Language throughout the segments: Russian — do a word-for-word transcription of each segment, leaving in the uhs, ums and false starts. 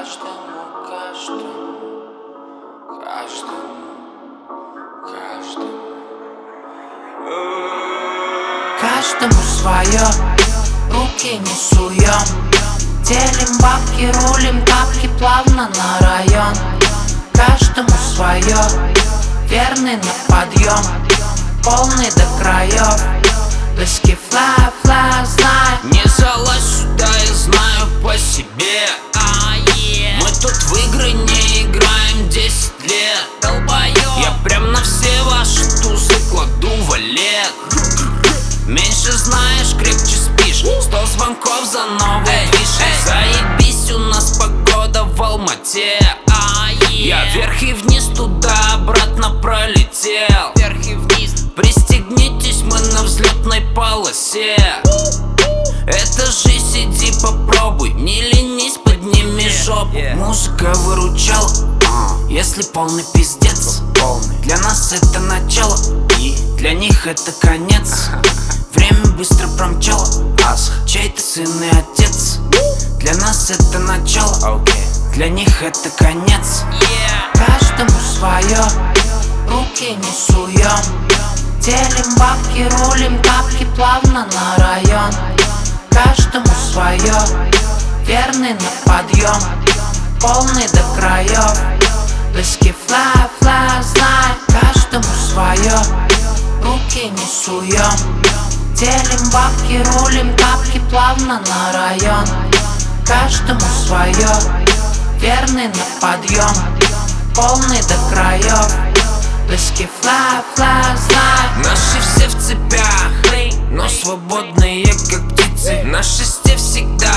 Каждому, каждому, каждому, каждому. Каждому свое, руки не суем. Делим бабки, рулим тапки плавно на район. Каждому свое, верный на подъем, полный до краев. Близкий фла, фла, знай. Не залазь сюда, я знаю по себе. а, yeah. Мы тут в игры не играем десять лет. Долбоёб. Я прям на все ваши тузы кладу валет. Меньше знаешь, крепче спишь. Сто звонков за новый движ. Заебись, у нас погода в Алмате. а, yeah. Я вверх и вниз, туда-обратно пролетел. Вверх и вниз. Пристегнитесь, мы на взлетной полосе. Это жизнь, сиди попробуй. Не ленись, подними жопу. Музыка выручала, если полный пиздец. Для нас это начало, и для них это конец. Время быстро промчало, чей-то сын и отец. Для нас это начало, для них это конец. Каждому свое, руки не суем. Делим бабки, рулим тапки плавно на район. Каждому свое, верный на подъем, полный до краев. Близкий фла, фла, знай. Каждому свое, руки не суем. Делим бабки, рулим тапки плавно на район. Каждому свое, верный на подъем, полный до краев. Близкий фла, фла, знай. Наши все в цепях, но свободные как птицы. На шесте всегда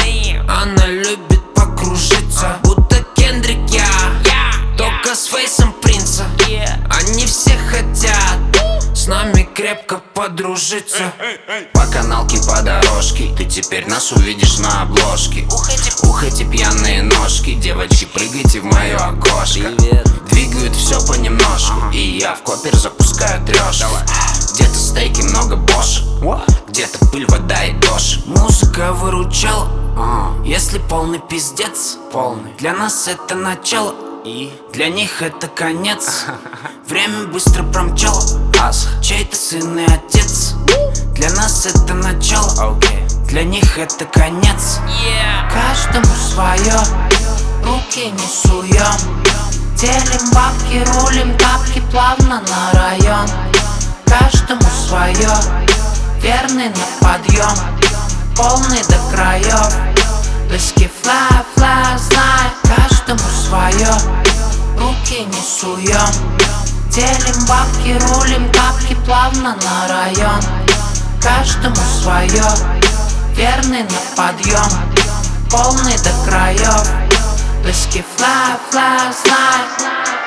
она любит покружиться, будто Кендрик я, только с фейсом принца. Они все хотят с нами крепко подружиться. По каналке, по дорожке ты теперь нас увидишь на обложке. Ух, эти пьяные ножки, девочки, прыгайте в мое окошко. Двигают все понемножку, и я в копер запускаю трешку. Где-то стейки, много бошек, где-то пыль, вода и дождь. Музыка выручала, если полный пиздец. Полный. Для нас это начало, и для них это конец. Время быстро промчало, чей-то сын и отец. Для нас это начало, для них это конец. Каждому свое, руки не суем. Делим бабки, рулим тапки плавно на район. Каждому свое, верный на подъем, полный до краев. Близкий фла, фла, знай. Каждому свое, руки не суем. Делим бабки, рулим тапки плавно на район. Каждому свое, верный на подъем, полный до краев. Близкий фла, фла, знай.